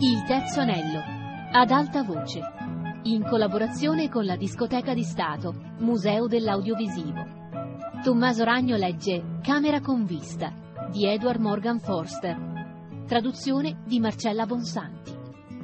Il terzo anello, ad alta voce, in collaborazione con la Discoteca di Stato, Museo dell'Audiovisivo. Tommaso Ragno legge Camera con vista, di Edward Morgan Forster. Traduzione di Marcella Bonsanti.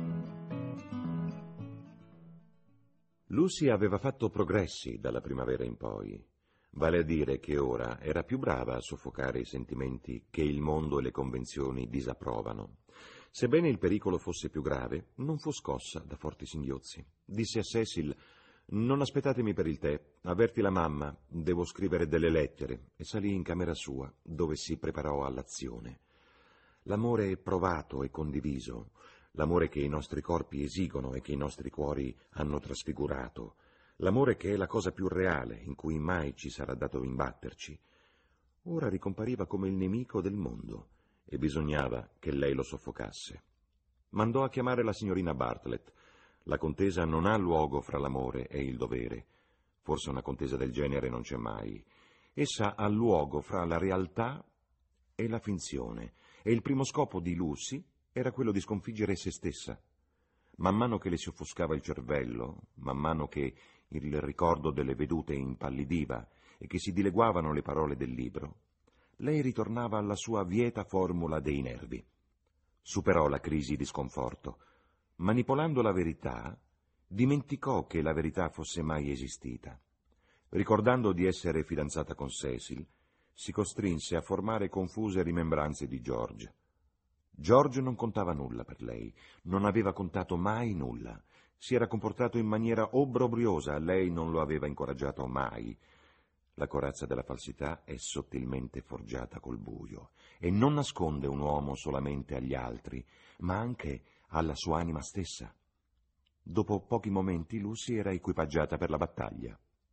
Lucy aveva fatto progressi dalla primavera in poi. Vale a dire che ora era più brava a soffocare i sentimenti che il mondo e le convenzioni disapprovano. Sebbene il pericolo fosse più grave, non fu scossa da forti singhiozzi. Disse a Cecil: «Non aspettatemi per il tè, avverti la mamma, devo scrivere delle lettere», e salì in camera sua, dove si preparò all'azione. L'amore provato e condiviso, l'amore che i nostri corpi esigono e che i nostri cuori hanno trasfigurato, l'amore che è la cosa più reale in cui mai ci sarà dato imbatterci, ora ricompariva come il nemico del mondo, e bisognava che lei lo soffocasse. Mandò a chiamare la signorina Bartlett. La contesa non ha luogo fra l'amore e il dovere. Forse una contesa del genere non c'è mai. Essa ha luogo fra la realtà e la finzione, e il primo scopo di Lucy era quello di sconfiggere se stessa. Man mano che le si offuscava il cervello, man mano che il ricordo delle vedute impallidiva e che si dileguavano le parole del libro, lei ritornava alla sua vieta formula dei nervi. Superò la crisi di sconforto. Manipolando la verità, dimenticò che la verità fosse mai esistita. Ricordando di essere fidanzata con Cecil, si costrinse a formare confuse rimembranze di George. George non contava nulla per lei, non aveva contato mai nulla. Si era comportato in maniera obbrobriosa, lei non lo aveva incoraggiato mai. La corazza della falsità è sottilmente forgiata col buio e non nasconde un uomo solamente agli altri, ma anche alla sua anima stessa. Dopo pochi momenti Lucy era equipaggiata per la battaglia.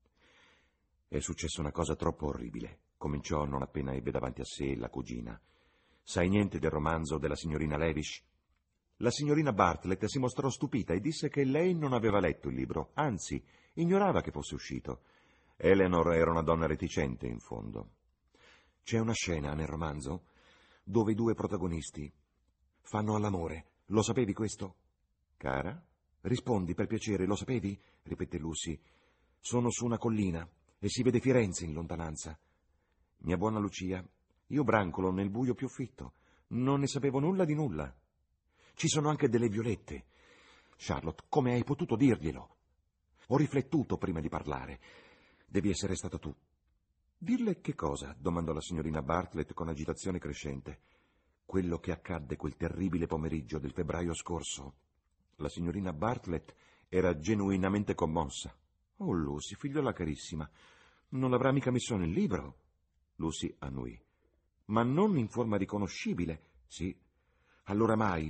È successa una cosa troppo orribile, cominciò non appena ebbe davanti a sé la cugina. Sai niente del romanzo della signorina Lavish? La signorina Bartlett si mostrò stupita e disse che lei non aveva letto il libro, anzi, ignorava che fosse uscito. Eleanor era una donna reticente, in fondo. C'è una scena nel romanzo dove i due protagonisti fanno all'amore. Lo sapevi questo? Cara? Rispondi per piacere, lo sapevi? Ripette Lucy. Sono su una collina e si vede Firenze in lontananza. Mia buona Lucia, io brancolo nel buio più fitto. Non ne sapevo nulla di nulla. Ci sono anche delle violette. Charlotte, come hai potuto dirglielo? Ho riflettuto prima di parlare. Devi essere stata tu. Dirle che cosa? Domandò la signorina Bartlett con agitazione crescente. Quello che accadde quel terribile pomeriggio del febbraio scorso. La signorina Bartlett era genuinamente commossa. Oh, Lucy, figliola carissima, non l'avrà mica messo nel libro? Lucy annuì. Ma non in forma riconoscibile? Sì. Allora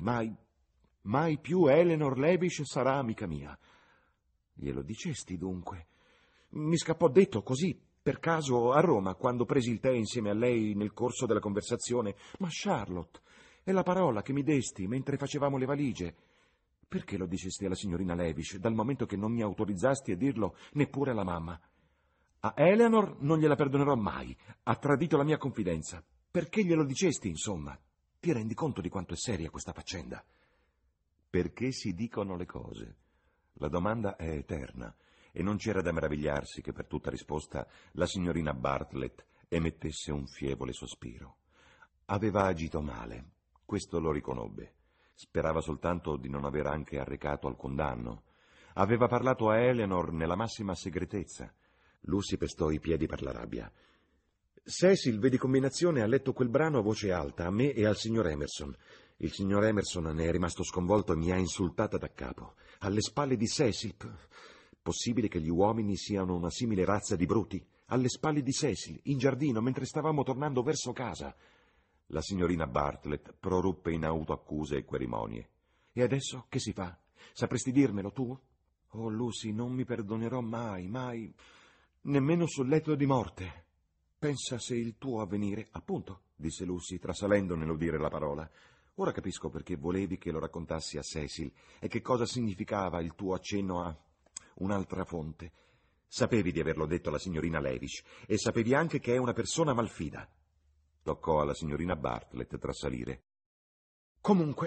mai più Eleanor Lavish sarà amica mia. Glielo dicesti dunque? Mi scappò detto così, per caso, a Roma, quando presi il tè insieme a lei nel corso della conversazione. Ma Charlotte, è la parola che mi desti mentre facevamo le valigie. Perché lo dicesti alla signorina Lavish, dal momento che non mi autorizzasti a dirlo neppure alla mamma? A Eleanor non gliela perdonerò mai. Ha tradito la mia confidenza. Perché glielo dicesti, insomma? Ti rendi conto di quanto è seria questa faccenda? Perché si dicono le cose? La domanda è eterna, e non c'era da meravigliarsi che per tutta risposta la signorina Bartlett emettesse un fievole sospiro. Aveva agito male, questo lo riconobbe. Sperava soltanto di non aver anche arrecato alcun danno. Aveva parlato a Eleanor nella massima segretezza. Lucy pestò i piedi per la rabbia. Cecil, vedi combinazione, ha letto quel brano a voce alta, a me e al signor Emerson. Il signor Emerson ne è rimasto sconvolto e mi ha insultata da capo. Alle spalle di Cecil. Possibile che gli uomini siano una simile razza di bruti? Alle spalle di Cecil, in giardino, mentre stavamo tornando verso casa. La signorina Bartlett proruppe in autoaccuse e querimonie. E adesso che si fa? Sapresti dirmelo tu? Oh, Lucy, non mi perdonerò mai, mai, nemmeno sul letto di morte. Pensa se il tuo avvenire... Appunto, disse Lucy, trasalendo nell'udire la parola. Ora capisco perché volevi che lo raccontassi a Cecil e che cosa significava il tuo accenno a un'altra fonte. Sapevi di averlo detto alla signorina Lavish e sapevi anche che è una persona malfida. Toccò alla signorina Bartlett trasalire. Comunque,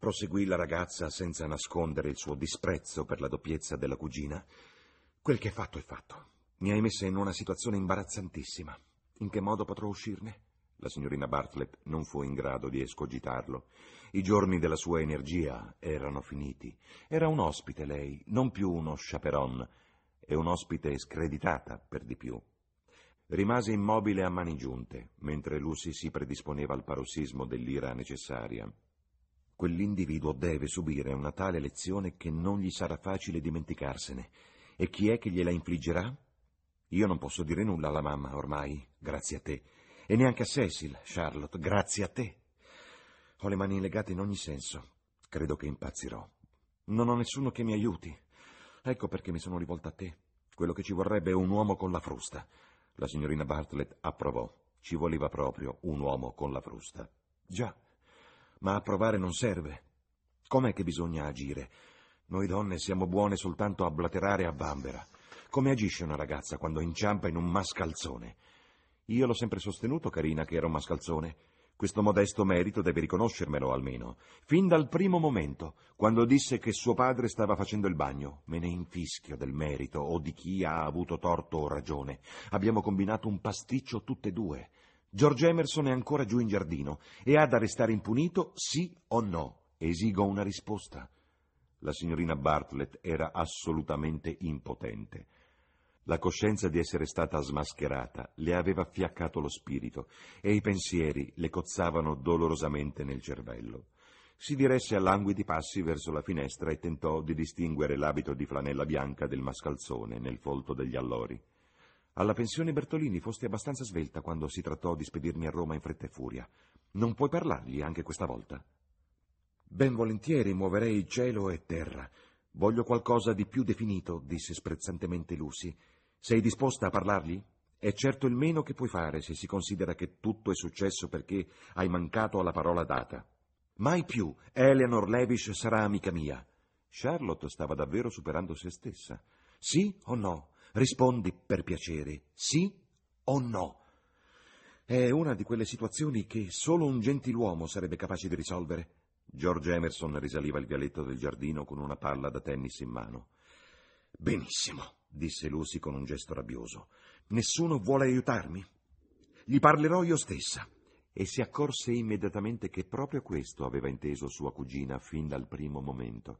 proseguì la ragazza senza nascondere il suo disprezzo per la doppiezza della cugina. Quel che è fatto è fatto. Mi hai messa in una situazione imbarazzantissima. In che modo potrò uscirne? La signorina Bartlett non fu in grado di escogitarlo. I giorni della sua energia erano finiti. Era un ospite lei, non più uno chaperon, e un ospite screditata per di più. Rimase immobile a mani giunte, mentre Lucy si predisponeva al parossismo dell'ira necessaria. Quell'individuo deve subire una tale lezione che non gli sarà facile dimenticarsene. E chi è che gliela infliggerà? Io non posso dire nulla alla mamma, ormai, grazie a te. E neanche a Cecil, Charlotte, grazie a te. Ho le mani legate in ogni senso. Credo che impazzirò. Non ho nessuno che mi aiuti. Ecco perché mi sono rivolta a te. Quello che ci vorrebbe è un uomo con la frusta. La signorina Bartlett approvò. Ci voleva proprio un uomo con la frusta. Già, ma approvare non serve. Com'è che bisogna agire? Noi donne siamo buone soltanto a blaterare a bambera. Come agisce una ragazza quando inciampa in un mascalzone? Io l'ho sempre sostenuto, carina, che era un mascalzone. Questo modesto merito deve riconoscermelo almeno. Fin dal primo momento, quando disse che suo padre stava facendo il bagno, me ne infischio del merito o di chi ha avuto torto o ragione. Abbiamo combinato un pasticcio tutte e due. George Emerson è ancora giù in giardino e ha da restare impunito, sì o no? Esigo una risposta. La signorina Bartlett era assolutamente impotente. La coscienza di essere stata smascherata le aveva fiaccato lo spirito e i pensieri le cozzavano dolorosamente nel cervello. Si diresse a languidi passi verso la finestra e tentò di distinguere l'abito di flanella bianca del mascalzone nel folto degli allori. Alla pensione Bertolini fosti abbastanza svelta quando si trattò di spedirmi a Roma in fretta e furia. Non puoi parlargli anche questa volta? Ben volentieri muoverei cielo e terra. Voglio qualcosa di più definito, disse sprezzantemente Lucy. Sei disposta a parlargli? È certo il meno che puoi fare se si considera che tutto è successo perché hai mancato alla parola data. Mai più Eleanor Levish sarà amica mia. Charlotte stava davvero superando se stessa. Sì o no? Rispondi per piacere. Sì o no? È una di quelle situazioni che solo un gentiluomo sarebbe capace di risolvere. George Emerson risaliva il vialetto del giardino con una palla da tennis in mano. Benissimo, disse Lucy con un gesto rabbioso. Nessuno vuole aiutarmi? Gli parlerò io stessa. E si accorse immediatamente che proprio questo aveva inteso sua cugina fin dal primo momento.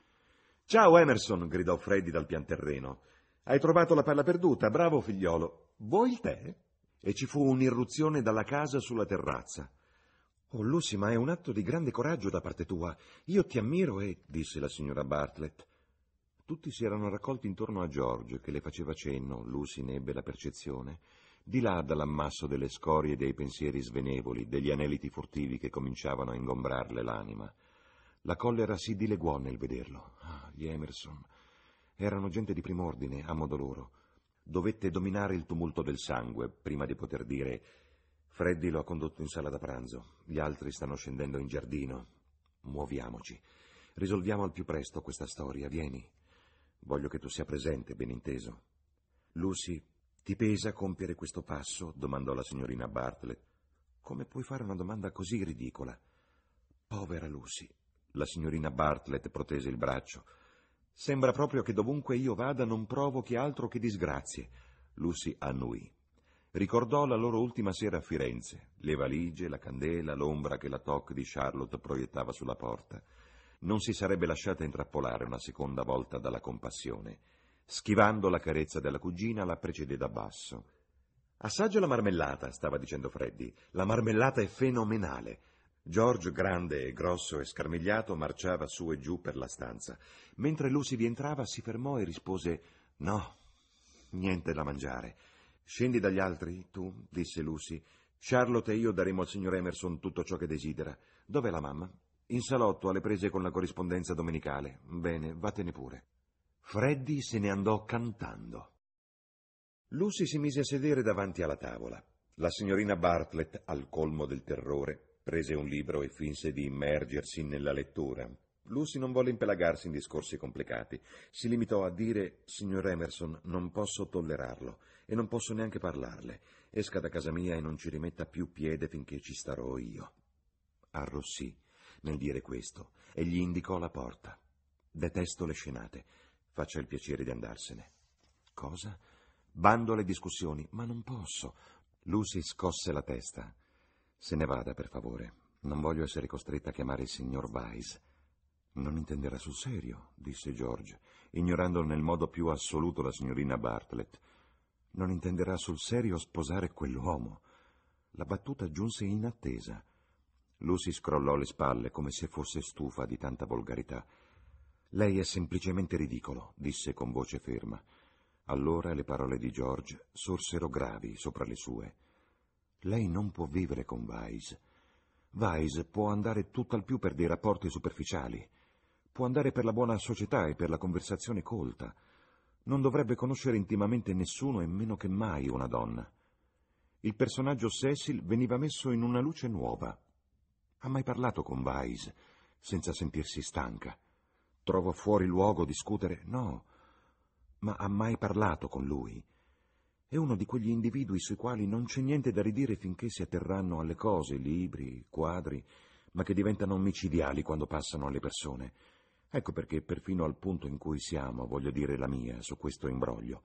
Ciao Emerson, gridò Freddy dal pian terreno. Hai trovato la palla perduta, bravo figliolo. Vuoi il tè? E ci fu un'irruzione dalla casa sulla terrazza. Oh, Lucy, ma è un atto di grande coraggio da parte tua. Io ti ammiro disse la signora Bartlett. Tutti si erano raccolti intorno a George, che le faceva cenno, Lucy ne ebbe la percezione, di là dall'ammasso delle scorie dei pensieri svenevoli, degli aneliti furtivi che cominciavano a ingombrarle l'anima. La collera si dileguò nel vederlo. Ah, gli Emerson erano gente di prim'ordine, a modo loro. Dovette dominare il tumulto del sangue prima di poter dire: Freddy lo ha condotto in sala da pranzo, gli altri stanno scendendo in giardino. Muoviamoci. Risolviamo al più presto questa storia, vieni. Voglio che tu sia presente, ben inteso. Lucy, ti pesa compiere questo passo? Domandò la signorina Bartlett. Come puoi fare una domanda così ridicola? Povera Lucy. La signorina Bartlett protese il braccio. Sembra proprio che dovunque io vada non provochi altro che disgrazie. Lucy annuì. Ricordò la loro ultima sera a Firenze, le valigie, la candela, l'ombra che la toque di Charlotte proiettava sulla porta. Non si sarebbe lasciata intrappolare una seconda volta dalla compassione. Schivando la carezza della cugina, la precedé da basso. Assaggia la marmellata, stava dicendo Freddy. La marmellata è fenomenale. George, grande e grosso e scarmigliato, marciava su e giù per la stanza. Mentre Lucy vi entrava, si fermò e rispose: No, niente da mangiare. Scendi dagli altri, tu, disse Lucy. Charlotte e io daremo al signor Emerson tutto ciò che desidera. Dov'è la mamma? In salotto, alle prese con la corrispondenza domenicale. Bene, vattene pure. Freddy se ne andò cantando. Lucy si mise a sedere davanti alla tavola. La signorina Bartlett, al colmo del terrore, prese un libro e finse di immergersi nella lettura. Lucy non volle impelagarsi in discorsi complicati. Si limitò a dire: Signor Emerson, non posso tollerarlo e non posso neanche parlarle. Esca da casa mia e non ci rimetta più piede finché ci starò io. Arrossì. nel dire questo e gli indicò la porta. Detesto le scenate. Faccia il piacere di andarsene. Cosa? Bando alle discussioni, ma non posso. Lucy scosse la testa. Se ne vada, per favore. Non voglio essere costretta a chiamare il signor Weiss. Non intenderà sul serio, disse George, ignorando nel modo più assoluto la signorina Bartlett. Non intenderà sul serio sposare quell'uomo. La battuta giunse inattesa. Lucy scrollò le spalle come se fosse stufa di tanta volgarità. Lei è semplicemente ridicolo, disse con voce ferma. Allora le parole di George sorsero gravi sopra le sue. Lei non può vivere con Weiss. Weiss può andare tutt'al più per dei rapporti superficiali. Può andare per la buona società e per la conversazione colta. Non dovrebbe conoscere intimamente nessuno e meno che mai una donna. Il personaggio Cecil veniva messo in una luce nuova. Ha mai parlato con Weiss senza sentirsi stanca? Trovo fuori luogo discutere? No. Ma ha mai parlato con lui? È uno di quegli individui sui quali non c'è niente da ridire finché si atterranno alle cose, libri, quadri, ma che diventano micidiali quando passano alle persone. Ecco perché, perfino al punto in cui siamo, voglio dire la mia su questo imbroglio.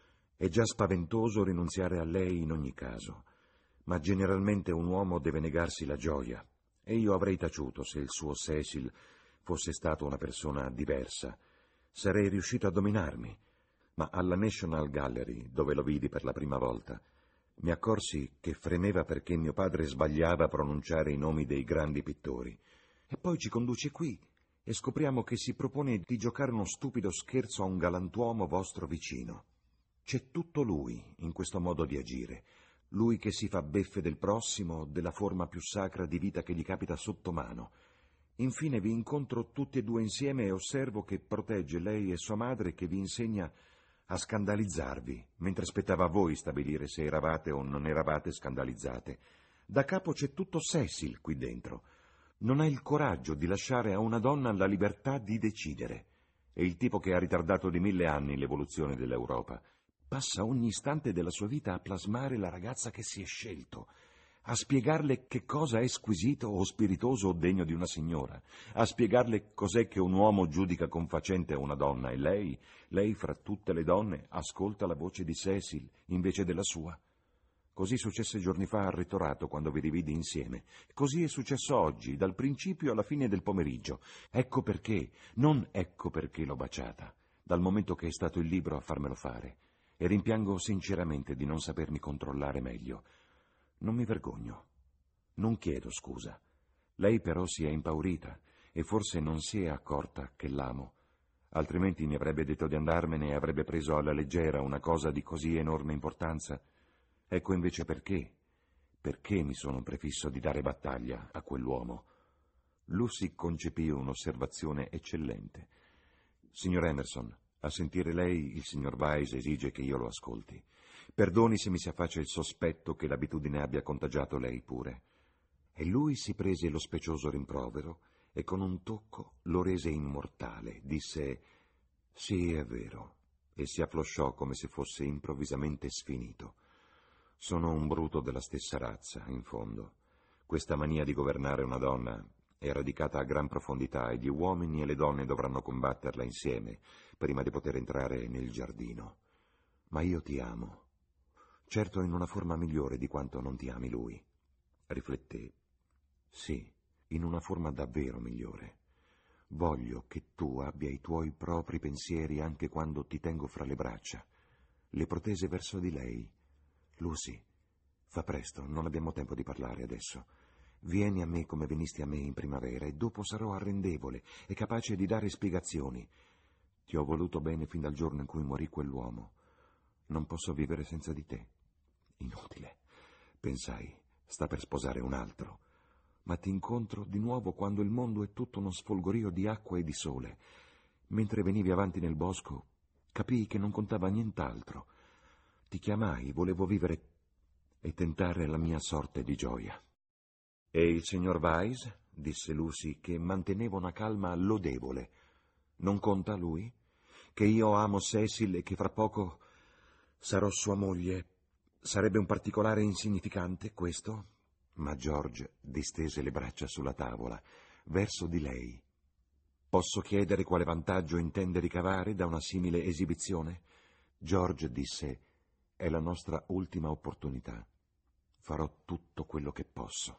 È già spaventoso rinunziare a lei in ogni caso, ma generalmente un uomo deve negarsi la gioia, e io avrei taciuto se il suo Cecil fosse stato una persona diversa. Sarei riuscito a dominarmi, ma alla National Gallery, dove lo vidi per la prima volta, mi accorsi che fremeva perché mio padre sbagliava a pronunciare i nomi dei grandi pittori. E poi ci conduce qui e scopriamo che si propone di giocare uno stupido scherzo a un galantuomo vostro vicino. C'è tutto lui in questo modo di agire, lui che si fa beffe del prossimo, della forma più sacra di vita che gli capita sotto mano. Infine vi incontro tutti e due insieme e osservo che protegge lei e sua madre, che vi insegna a scandalizzarvi, mentre aspettava a voi stabilire se eravate o non eravate scandalizzate. Da capo c'è tutto Cecil qui dentro. Non ha il coraggio di lasciare a una donna la libertà di decidere. È il tipo che ha ritardato di 1000 anni l'evoluzione dell'Europa. Passa ogni istante della sua vita a plasmare la ragazza che si è scelto, a spiegarle che cosa è squisito o spiritoso o degno di una signora, a spiegarle cos'è che un uomo giudica confacente a una donna, e lei fra tutte le donne ascolta la voce di Cecil invece della sua. Così successe giorni fa al rettorato quando vi rividi insieme. Così è successo oggi, dal principio alla fine del pomeriggio. Ecco perché, non ecco perché l'ho baciata, dal momento che è stato il libro a farmelo fare. E rimpiango sinceramente di non sapermi controllare meglio. Non mi vergogno. Non chiedo scusa. Lei però si è impaurita e forse non si è accorta che l'amo. Altrimenti mi avrebbe detto di andarmene e avrebbe preso alla leggera una cosa di così enorme importanza. Ecco invece perché mi sono prefisso di dare battaglia a quell'uomo. Lucy concepì un'osservazione eccellente. Signor Emerson, a sentire lei, il signor Weiss esige che io lo ascolti. Perdoni se mi si affaccia il sospetto che l'abitudine abbia contagiato lei pure. E lui si prese lo specioso rimprovero e con un tocco lo rese immortale. Disse: «Sì, è vero», e si afflosciò come se fosse improvvisamente sfinito. «Sono un bruto della stessa razza, in fondo. Questa mania di governare una donna è radicata a gran profondità e gli uomini e le donne dovranno combatterla insieme prima di poter entrare nel giardino. Ma io ti amo, certo in una forma migliore di quanto non ti ami lui». Rifletté. «Sì, in una forma davvero migliore. Voglio che tu abbia i tuoi propri pensieri anche quando ti tengo fra le braccia». Le protese verso di lei. «Lucy, fa presto, non abbiamo tempo di parlare adesso. Vieni a me come venisti a me in primavera e dopo sarò arrendevole e capace di dare spiegazioni. Ti ho voluto bene fin dal giorno in cui morì quell'uomo. Non posso vivere senza di te». Inutile. Pensai, sta per sposare un altro. Ma ti incontro di nuovo quando il mondo è tutto uno sfolgorio di acqua e di sole. Mentre venivi avanti nel bosco, capii che non contava nient'altro. Ti chiamai, volevo vivere e tentare la mia sorte di gioia. «E il signor Weiss?» disse Lucy, che manteneva una calma lodevole. «Non conta lui? Che io amo Cecil e che fra poco sarò sua moglie. Sarebbe un particolare insignificante, questo?» Ma George distese le braccia sulla tavola. verso di lei. «Posso chiedere quale vantaggio intende ricavare da una simile esibizione?» George disse: «È la nostra ultima opportunità. Farò tutto quello che posso».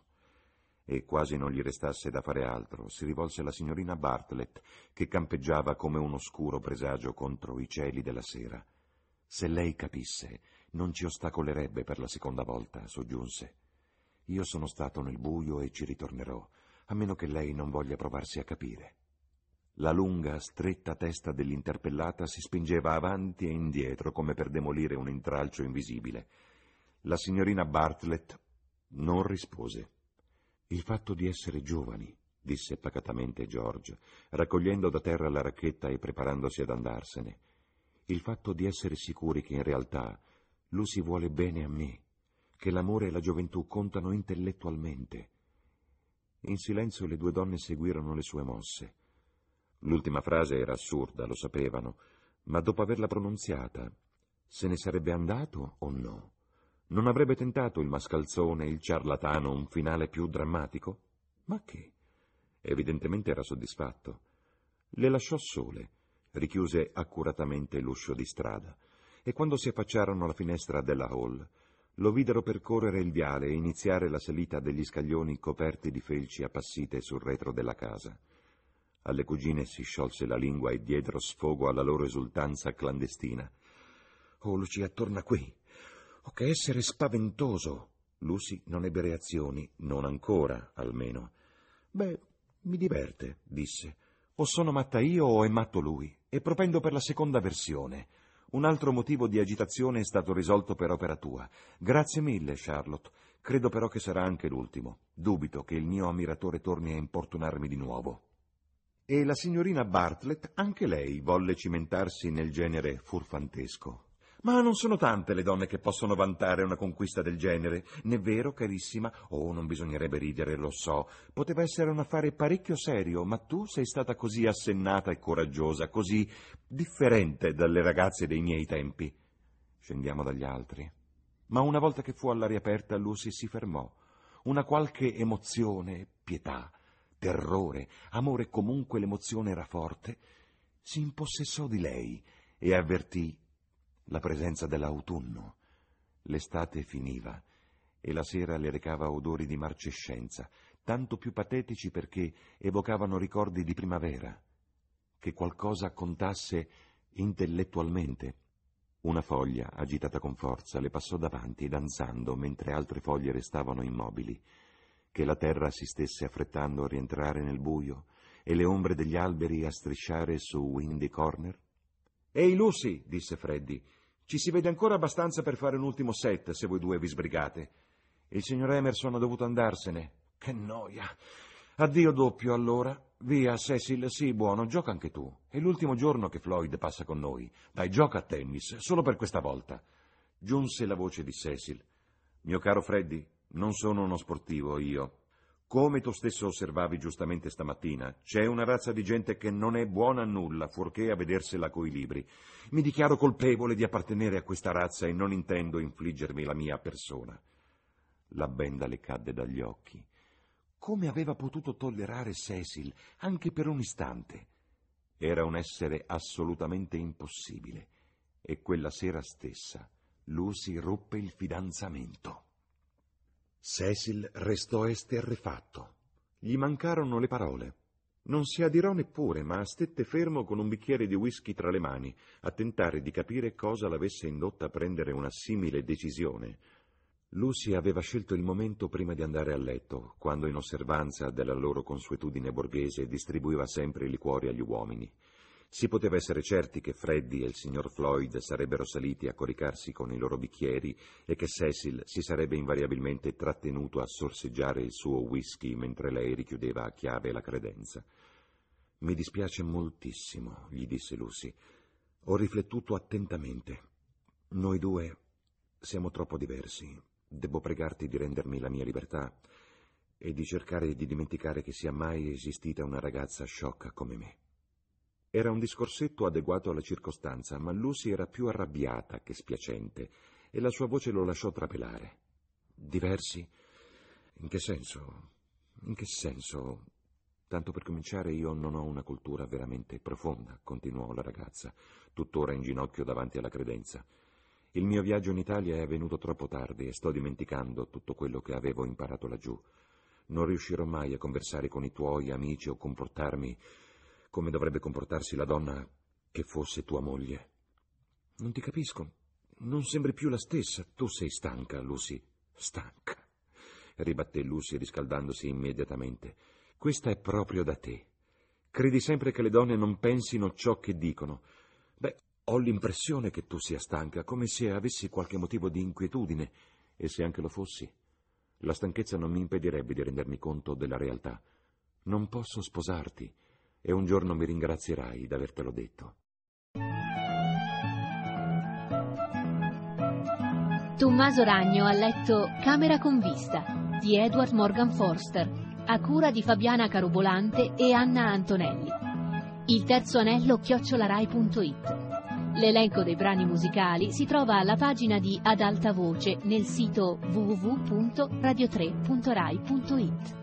E quasi non gli restasse da fare altro, si rivolse alla signorina Bartlett, che campeggiava come un oscuro presagio contro i cieli della sera. «Se lei capisse, non ci ostacolerebbe per la seconda volta», soggiunse. «Io sono stato nel buio e ci ritornerò, a meno che lei non voglia provarsi a capire». La lunga, stretta testa dell'interpellata si spingeva avanti e indietro come per demolire un intralcio invisibile. La signorina Bartlett non rispose. «Il fatto di essere giovani», disse pacatamente George, raccogliendo da terra la racchetta e preparandosi ad andarsene. «Il fatto di essere sicuri che in realtà Lucy vuole bene a me, che l'amore e la gioventù contano intellettualmente». In silenzio le due donne seguirono le sue mosse. L'ultima frase era assurda, lo sapevano, ma dopo averla pronunziata, se ne sarebbe andato o no? Non avrebbe tentato il mascalzone, il ciarlatano, un finale più drammatico? Ma che? Evidentemente era soddisfatto. Le lasciò sole, richiuse accuratamente l'uscio di strada, e quando si affacciarono alla finestra della hall, lo videro percorrere il viale e iniziare la salita degli scaglioni coperti di felci appassite sul retro della casa. Alle cugine si sciolse la lingua e diedero sfogo alla loro esultanza clandestina. «Oh, Lucia, torna qui! Oh, che essere spaventoso!» Lucy non ebbe reazioni, non ancora, almeno. «Beh, mi diverte», disse. «O sono matta io o è matto lui, e propendo per la seconda versione. Un altro motivo di agitazione è stato risolto per opera tua. Grazie mille, Charlotte. Credo però che sarà anche l'ultimo. Dubito che il mio ammiratore torni a importunarmi di nuovo». E la signorina Bartlett, anche lei, volle cimentarsi nel genere furfantesco. «Ma non sono tante le donne che possono vantare una conquista del genere, n'è vero, carissima? Oh, non bisognerebbe ridere, lo so. Poteva essere un affare parecchio serio, ma tu sei stata così assennata e coraggiosa, così differente dalle ragazze dei miei tempi». Scendiamo dagli altri. Ma una volta che fu all'aria aperta, Lucy si fermò. Una qualche emozione, pietà, terrore, amore, comunque l'emozione era forte, si impossessò di lei e avvertì la presenza dell'autunno. L'estate finiva e la sera le recava odori di marcescenza, tanto più patetici perché evocavano ricordi di primavera. Che qualcosa contasse intellettualmente. Una foglia, agitata con forza, le passò davanti, danzando, mentre altre foglie restavano immobili. Che la terra si stesse affrettando a rientrare nel buio e le ombre degli alberi a strisciare su Windy Corner? «Ehi, Lucy», disse Freddy, «ci si vede ancora abbastanza per fare un ultimo set, se voi due vi sbrigate. Il signor Emerson ha dovuto andarsene. Che noia! Addio doppio, allora. Via, Cecil, sii buono, gioca anche tu. È l'ultimo giorno che Floyd passa con noi. Dai, gioca a tennis, solo per questa volta». Giunse la voce di Cecil. «Mio caro Freddy, non sono uno sportivo, io. Come tu stesso osservavi giustamente stamattina, c'è una razza di gente che non è buona a nulla, fuorché a vedersela coi libri. Mi dichiaro colpevole di appartenere a questa razza e non intendo infliggermi la mia persona». La benda le cadde dagli occhi. Come aveva potuto tollerare Cecil, anche per un istante? Era un essere assolutamente impossibile. E quella sera stessa Lucy ruppe il fidanzamento. Cecil restò esterrefatto. Gli mancarono le parole. Non si adirò neppure, ma stette fermo con un bicchiere di whisky tra le mani, a tentare di capire cosa l'avesse indotta a prendere una simile decisione. Lucy aveva scelto il momento prima di andare a letto, quando in osservanza della loro consuetudine borghese distribuiva sempre i liquori agli uomini. Si poteva essere certi che Freddy e il signor Floyd sarebbero saliti a coricarsi con i loro bicchieri e che Cecil si sarebbe invariabilmente trattenuto a sorseggiare il suo whisky mentre lei richiudeva a chiave la credenza. «Mi dispiace moltissimo», gli disse Lucy. «Ho riflettuto attentamente. Noi due siamo troppo diversi. Devo pregarti di rendermi la mia libertà e di cercare di dimenticare che sia mai esistita una ragazza sciocca come me». Era un discorsetto adeguato alla circostanza, ma Lucy era più arrabbiata che spiacente e la sua voce lo lasciò trapelare. «Diversi? In che senso? In che senso? Tanto per cominciare, io non ho una cultura veramente profonda, continuò la ragazza, tuttora in ginocchio davanti alla credenza. Il mio viaggio in Italia è avvenuto troppo tardi e sto dimenticando tutto quello che avevo imparato laggiù. Non riuscirò mai a conversare con i tuoi amici o comportarmi come dovrebbe comportarsi la donna che fosse tua moglie. Non ti capisco. Non sembri più la stessa. Tu sei stanca, Lucy. Stanca, ribatté Lucy riscaldandosi immediatamente. Questa è proprio da te. Credi sempre che le donne non pensino ciò che dicono. Beh, ho l'impressione che tu sia stanca, come se avessi qualche motivo di inquietudine, e se anche lo fossi, la stanchezza non mi impedirebbe di rendermi conto della realtà. Non posso sposarti, e un giorno mi ringrazierai d'avertelo detto. Tommaso Ragno ha letto Camera con vista di Edward Morgan Forster, a cura di Fabiana Carobolante e Anna Antonelli. Il terzo anello @rai.it. L'elenco dei brani musicali si trova alla pagina di Ad alta voce nel sito www.radio3.rai.it.